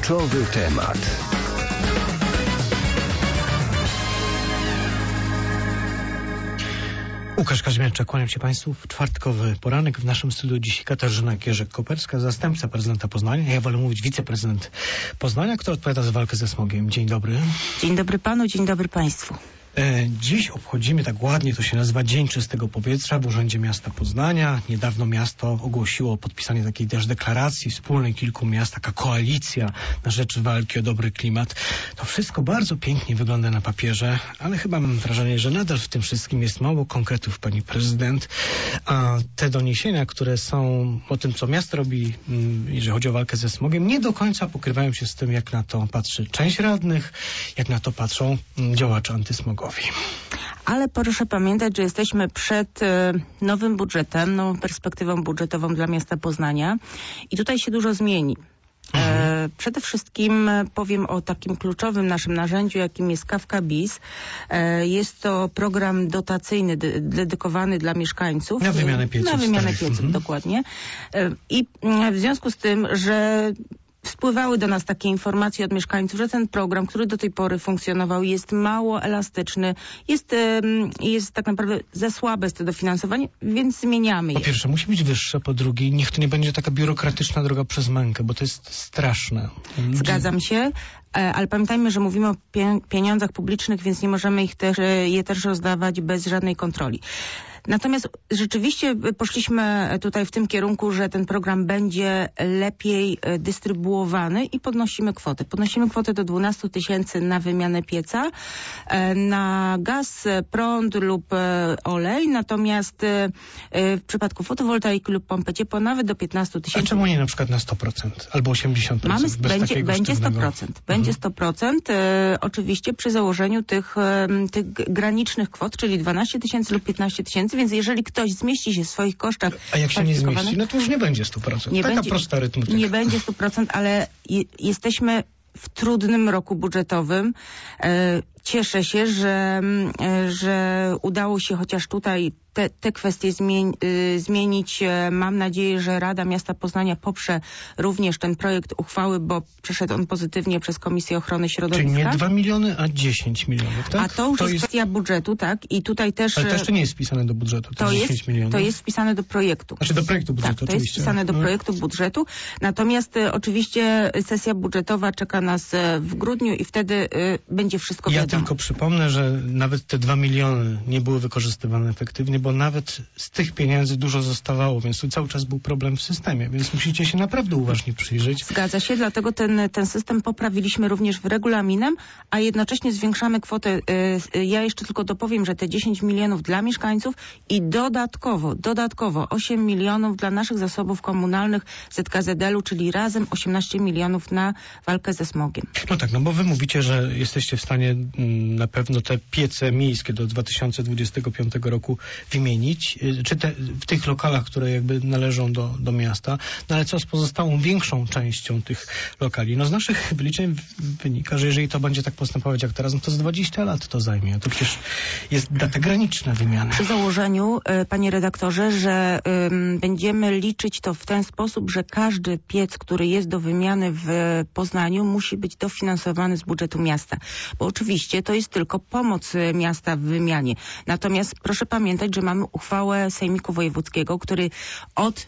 Kluczowy temat. Łukasz Kazimierczak, kłaniam się Państwu w czwartkowy poranek. W naszym studiu dziś Katarzyna Kierzek-Koperska, zastępca prezydenta Poznania. Ja wolę mówić wiceprezydent Poznania, który odpowiada za walkę ze smogiem. Dzień dobry. Dzień dobry panu, dzień dobry państwu. Dziś obchodzimy, tak ładnie to się nazywa, Dzień Czystego Powietrza w Urzędzie Miasta Poznania. Niedawno miasto ogłosiło podpisanie takiej też deklaracji wspólnej kilku miast, taka koalicja na rzecz walki o dobry klimat. To wszystko bardzo pięknie wygląda na papierze, ale chyba mam wrażenie, że nadal w tym wszystkim jest mało konkretów, pani prezydent. A te doniesienia, które są o tym, co miasto robi, jeżeli chodzi o walkę ze smogiem, nie do końca pokrywają się z tym, jak na to patrzy część radnych, jak na to patrzą działacze antysmogowi. Ale proszę pamiętać, że jesteśmy przed nowym budżetem, nową perspektywą budżetową dla miasta Poznania i tutaj się dużo zmieni. Przede wszystkim powiem o takim kluczowym naszym narzędziu, jakim jest Kawka Bis. Jest to program dotacyjny dedykowany dla mieszkańców. Na wymianę pieców. Na wymianę pieców, dokładnie. I w związku z tym, że spływały do nas takie informacje od mieszkańców, że ten program, który do tej pory funkcjonował, jest mało elastyczny, jest tak naprawdę za słabe jest to dofinansowanie, więc zmieniamy je. Po pierwsze, musi być wyższe, po drugie, niech to nie będzie taka biurokratyczna droga przez mękę, bo to jest straszne. Zgadzam się, ale pamiętajmy, że mówimy o pieniądzach publicznych, więc nie możemy je też rozdawać bez żadnej kontroli. Natomiast rzeczywiście poszliśmy tutaj w tym kierunku, że ten program będzie lepiej dystrybuowany i podnosimy kwotę. Podnosimy kwotę do 12 000 na wymianę pieca, na gaz, prąd lub olej, natomiast w przypadku fotowoltaiki lub pompy ciepła nawet do 15 000. A czemu nie na przykład na 100% albo 80%? Będzie 100%. Będzie 100%, oczywiście przy założeniu tych granicznych kwot, czyli 12 000 lub 15 000. Więc jeżeli ktoś zmieści się w swoich kosztach... A jak się nie zmieści, no to już nie będzie 100%. Taka prosta arytmetyka. Nie będzie 100%, ale jesteśmy w trudnym roku budżetowym. Cieszę się, że udało się chociaż tutaj te kwestie zmienić. Mam nadzieję, że Rada Miasta Poznania poprze również ten projekt uchwały, bo przeszedł on pozytywnie przez Komisję Ochrony Środowiska. Czyli nie 2 miliony, a 10 milionów, tak? A to już jest kwestia budżetu, tak? I tutaj też... Ale to jeszcze nie jest wpisane do budżetu, to 10 milionów. To jest wpisane do projektu. Znaczy do projektu budżetu, tak, to oczywiście. jest wpisane do projektu budżetu. Natomiast oczywiście sesja budżetowa czeka nas w grudniu i wtedy będzie wszystko wiadomo. Ja tylko przypomnę, że nawet te 2 miliony nie były wykorzystywane efektywnie, bo nawet z tych pieniędzy dużo zostawało, więc tu cały czas był problem w systemie, więc musicie się naprawdę uważnie przyjrzeć. Zgadza się, dlatego ten system poprawiliśmy również w regulaminem, a jednocześnie zwiększamy kwotę. Ja jeszcze tylko dopowiem, że te 10 milionów dla mieszkańców i dodatkowo 8 milionów dla naszych zasobów komunalnych ZKZL-u, czyli razem 18 milionów na walkę ze smogiem. No tak, no bo wy mówicie, że jesteście w stanie na pewno te piece miejskie do 2025 roku wymienić, czy w tych lokalach, które jakby należą do miasta, no ale co z pozostałą większą częścią tych lokali? No z naszych wyliczeń wynika, że jeżeli to będzie tak postępować jak teraz, no to z 20 lat to zajmie. To przecież jest data graniczna wymiany. Przy założeniu, panie redaktorze, że będziemy liczyć to w ten sposób, że każdy piec, który jest do wymiany w Poznaniu, musi być dofinansowany z budżetu miasta. Bo oczywiście to jest tylko pomoc miasta w wymianie. Natomiast proszę pamiętać, że mamy uchwałę Sejmiku Wojewódzkiego, który od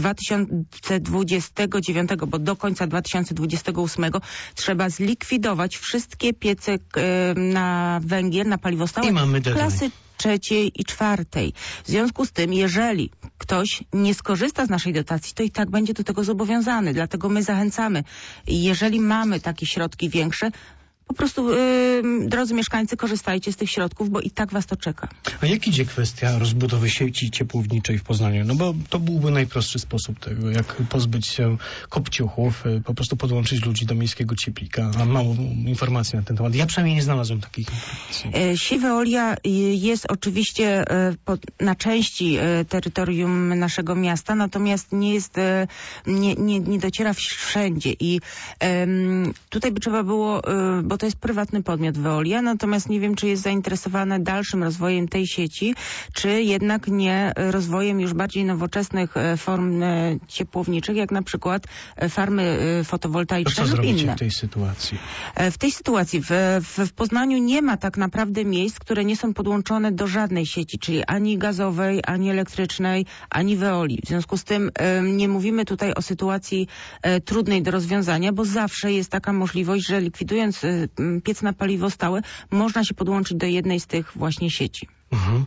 2029, bo do końca 2028 trzeba zlikwidować wszystkie piece na węgiel, na paliwo stałe klasy 3. i 4. W związku z tym, jeżeli ktoś nie skorzysta z naszej dotacji, to i tak będzie do tego zobowiązany. Dlatego my zachęcamy. Jeżeli mamy takie środki większe, po prostu, drodzy mieszkańcy, korzystajcie z tych środków, bo i tak was to czeka. A jak idzie kwestia rozbudowy sieci ciepłowniczej w Poznaniu? No bo to byłby najprostszy sposób tego, jak pozbyć się kopciuchów, po prostu podłączyć ludzi do miejskiego cieplika. Mam mało informacji na ten temat. Ja przynajmniej nie znalazłem takich informacji. Siweolia jest oczywiście na części terytorium naszego miasta, natomiast nie jest, nie dociera wszędzie. I tutaj by trzeba było, bo to jest prywatny podmiot Veolia, natomiast nie wiem, czy jest zainteresowany dalszym rozwojem tej sieci, czy jednak nie rozwojem już bardziej nowoczesnych form ciepłowniczych, jak na przykład farmy fotowoltaiczne lub inne. Co zrobicie w tej sytuacji? W tej sytuacji w Poznaniu nie ma tak naprawdę miejsc, które nie są podłączone do żadnej sieci, czyli ani gazowej, ani elektrycznej, ani Veolii. W związku z tym nie mówimy tutaj o sytuacji trudnej do rozwiązania, bo zawsze jest taka możliwość, że likwidując piec na paliwo stałe, można się podłączyć do jednej z tych właśnie sieci. Mhm.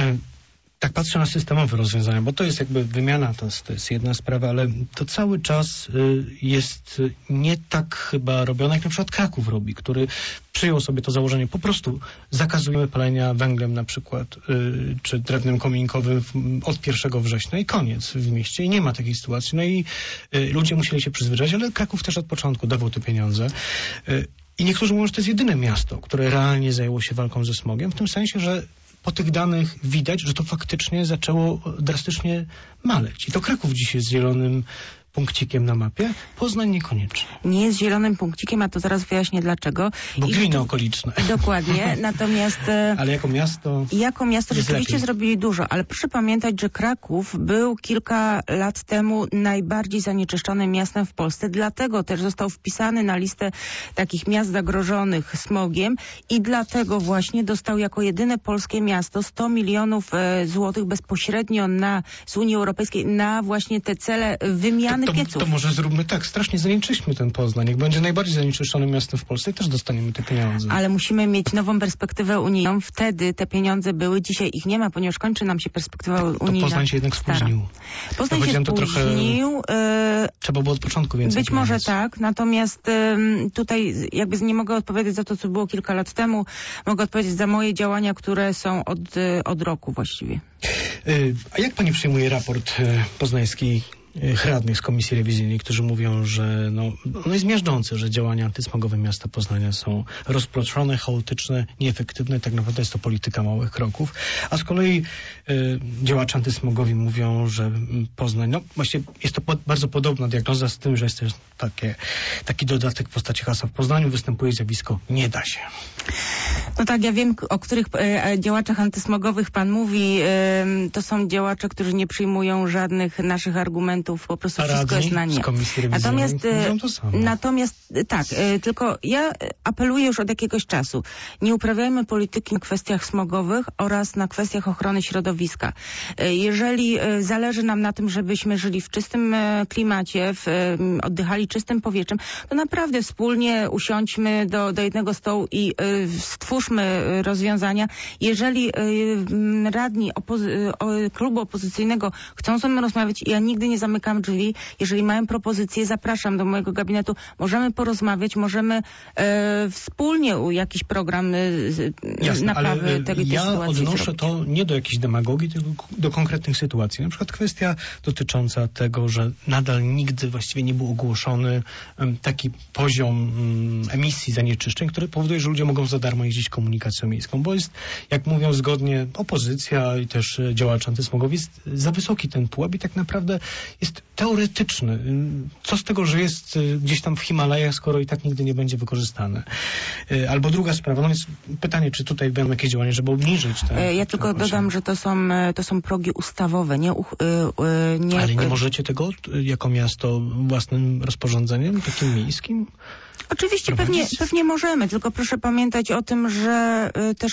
Tak patrzę na systemowe rozwiązania, bo to jest jakby wymiana, to jest jedna sprawa, ale to cały czas jest nie tak chyba robione, jak na przykład Kraków robi, który przyjął sobie to założenie, po prostu zakazujemy palenia węglem na przykład, czy drewnem kominkowym od 1 września i koniec w mieście i nie ma takiej sytuacji. No i ludzie musieli się przyzwyczaić, ale Kraków też od początku dawał te pieniądze. I niektórzy mówią, że to jest jedyne miasto, które realnie zajęło się walką ze smogiem, w tym sensie, że po tych danych widać, że to faktycznie zaczęło drastycznie maleć. I to Kraków dziś jest zielonym punkcikiem na mapie, Poznań niekoniecznie. Nie jest zielonym punkcikiem, a to zaraz wyjaśnię dlaczego. Bo gminy okoliczne. Dokładnie, natomiast... Ale jako miasto rzeczywiście lepiej. Zrobili dużo, ale proszę pamiętać, że Kraków był kilka lat temu najbardziej zanieczyszczonym miastem w Polsce, dlatego też został wpisany na listę takich miast zagrożonych smogiem i dlatego właśnie dostał jako jedyne polskie miasto 100 milionów złotych bezpośrednio z Unii Europejskiej na właśnie te cele wymiany pieców. To może zróbmy tak, strasznie zanieczyśćmy ten Poznań. Jak będzie najbardziej zanieczyszczonym miastem w Polsce, też dostaniemy te pieniądze. Ale musimy mieć nową perspektywę unijną. Wtedy te pieniądze były, dzisiaj ich nie ma, ponieważ kończy nam się perspektywa unijna. To Poznań się jednak spóźnił. Poznań się spóźnił. Trzeba było od początku więcej Być może tak, natomiast tutaj jakby nie mogę odpowiedzieć za to, co było kilka lat temu. Mogę odpowiedzieć za moje działania, które są od roku właściwie. A jak pani przyjmuje raport poznańskiej radnych z Komisji Rewizyjnej, którzy mówią, że no jest miażdżące, że działania antysmogowe miasta Poznania są rozproszone, chaotyczne, nieefektywne. Tak naprawdę jest to polityka małych kroków. A z kolei działacze antysmogowi mówią, że Poznań, właśnie jest to bardzo podobna diagnoza z tym, że jest też taki dodatek w postaci hasła. W Poznaniu występuje zjawisko nie da się. No tak, ja wiem, o których działaczach antysmogowych pan mówi. To są działacze, którzy nie przyjmują żadnych naszych argumentów. Po prostu wszystko jest na nie. Natomiast tak, tylko ja apeluję już od jakiegoś czasu. Nie uprawiajmy polityki na kwestiach smogowych oraz na kwestiach ochrony środowiska. Jeżeli zależy nam na tym, żebyśmy żyli w czystym klimacie, oddychali czystym powietrzem, to naprawdę wspólnie usiądźmy do jednego stołu i stwórzmy rozwiązania. Jeżeli radni klubu opozycyjnego chcą ze mną rozmawiać, ja nigdy nie zamykam drzwi. Jeżeli mają propozycje, zapraszam do mojego gabinetu. Możemy porozmawiać, możemy wspólnie jakiś program naprawy tej sytuacji. Ja odnoszę to nie do jakiejś demagogii, tylko do konkretnych sytuacji. Na przykład kwestia dotycząca tego, że nadal nigdy właściwie nie był ogłoszony taki poziom emisji zanieczyszczeń, który powoduje, że ludzie mogą za darmo jeździć komunikacją miejską, bo jest, jak mówią zgodnie opozycja i też działacze antysmogowi, jest za wysoki ten pułap i tak naprawdę jest teoretyczny. Co z tego, że jest gdzieś tam w Himalajach, skoro i tak nigdy nie będzie wykorzystane? Albo druga sprawa, jest pytanie, czy tutaj będą jakieś działania, żeby obniżyć te... Ja tylko dodam, że to są progi ustawowe, Ale nie możecie tego jako miasto własnym rozporządzeniem, takim miejskim? Oczywiście pewnie możemy, tylko proszę pamiętać o tym, że też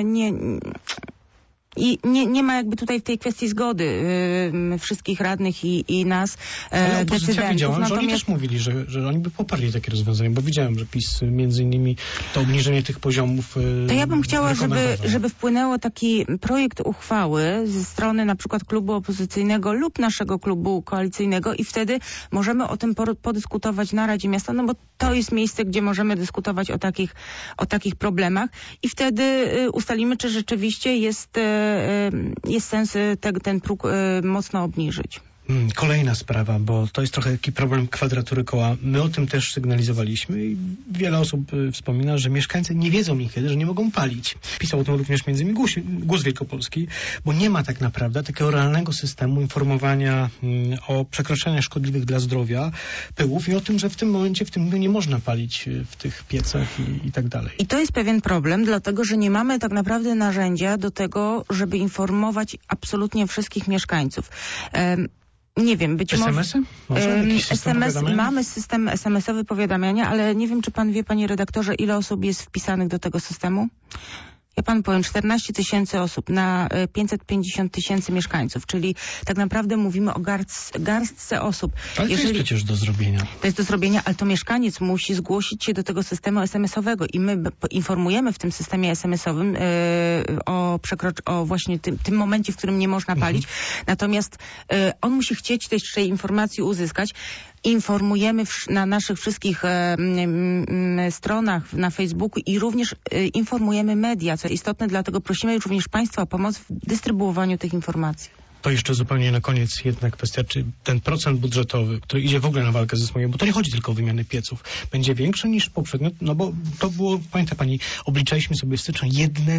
nie ma jakby tutaj w tej kwestii zgody wszystkich radnych i nas, ale opozycja decydentów. Wiedziałam, że oni też mówili, że oni by poparli takie rozwiązanie, bo widziałem, że PiS między innymi to obniżenie tych poziomów to ja bym chciała, żeby wpłynęło taki projekt uchwały ze strony na przykład klubu opozycyjnego lub naszego klubu koalicyjnego i wtedy możemy o tym podyskutować na Radzie Miasta, bo to jest miejsce, gdzie możemy dyskutować o takich problemach i wtedy ustalimy, czy rzeczywiście jest sens ten próg mocno obniżyć. Kolejna sprawa, bo to jest trochę taki problem kwadratury koła. My o tym też sygnalizowaliśmy i wiele osób wspomina, że mieszkańcy nie wiedzą niekiedy, że nie mogą palić. Pisał o tym również między innymi Głos Wielkopolski, bo nie ma tak naprawdę takiego realnego systemu informowania o przekroczeniach szkodliwych dla zdrowia pyłów i o tym, że w tym momencie, w tym dniu nie można palić w tych piecach i tak dalej. I to jest pewien problem, dlatego że nie mamy tak naprawdę narzędzia do tego, żeby informować absolutnie wszystkich mieszkańców. Nie wiem, być może... SMS-y? Mamy system SMS-owy powiadamiania, ale nie wiem, czy pan wie, panie redaktorze, ile osób jest wpisanych do tego systemu? Ja panu powiem, 14 000 osób na 550 000 mieszkańców, czyli tak naprawdę mówimy o garstce osób. Ale to jest przecież do zrobienia. To jest do zrobienia, ale to mieszkaniec musi zgłosić się do tego systemu SMS-owego i my informujemy w tym systemie SMS-owym o właśnie tym momencie, w którym nie można palić. Natomiast on musi chcieć tej informacji uzyskać. Informujemy na naszych wszystkich stronach na Facebooku i również informujemy media, co istotne, dlatego prosimy również Państwa o pomoc w dystrybuowaniu tych informacji. To jeszcze zupełnie na koniec jedna kwestia, czy ten procent budżetowy, który idzie w ogóle na walkę ze smogiem, bo to nie chodzi tylko o wymianę pieców, będzie większy niż poprzednio, no bo to było, pamięta pani, obliczaliśmy sobie w styczniu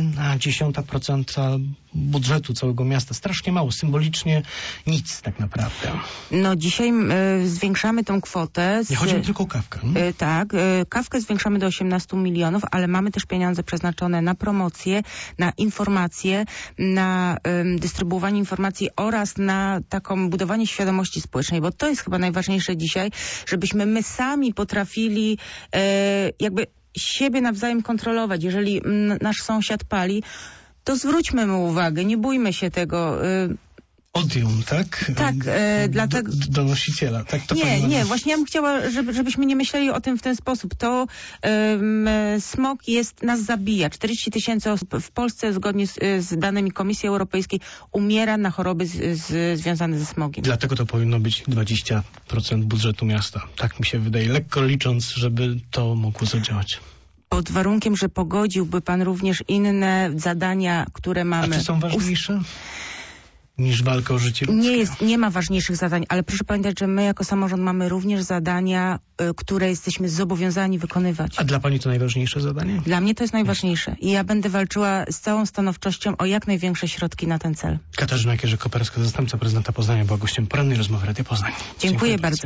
1/10% budżetu całego miasta. Strasznie mało, symbolicznie nic tak naprawdę. No dzisiaj zwiększamy tą kwotę. Nie chodzi mi tylko o kawkę. Tak, kawkę zwiększamy do 18 milionów, ale mamy też pieniądze przeznaczone na promocję, na informacje, na dystrybuowanie informacji oraz na taką budowanie świadomości społecznej, bo to jest chyba najważniejsze dzisiaj, żebyśmy my sami potrafili jakby siebie nawzajem kontrolować. Jeżeli nasz sąsiad pali, to zwróćmy mu uwagę, nie bójmy się tego. Odium, tak? Tak, dlatego... Donosiciela, tak? To nie, właśnie ja bym chciała, żebyśmy nie myśleli o tym w ten sposób. To smog nas zabija. 40 000 osób w Polsce, zgodnie z danymi Komisji Europejskiej, umiera na choroby związane ze smogiem. Dlatego to powinno być 20% budżetu miasta. Tak mi się wydaje, lekko licząc, żeby to mogło zadziałać. Pod warunkiem, że pogodziłby pan również inne zadania, które mamy. A czy są ważniejsze niż walka o życie ludzkie? Nie ma ważniejszych zadań, ale proszę pamiętać, że my jako samorząd mamy również zadania, które jesteśmy zobowiązani wykonywać. A dla pani to najważniejsze zadanie? Dla mnie to jest najważniejsze i ja będę walczyła z całą stanowczością o jak największe środki na ten cel. Katarzyna Kierzy-Koperska, zastępca prezydenta Poznania, była gościem porannej rozmowy Radia Poznań. Dziękuję bardzo.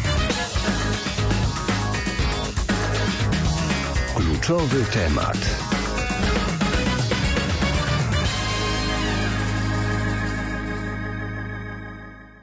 Kluczowy temat.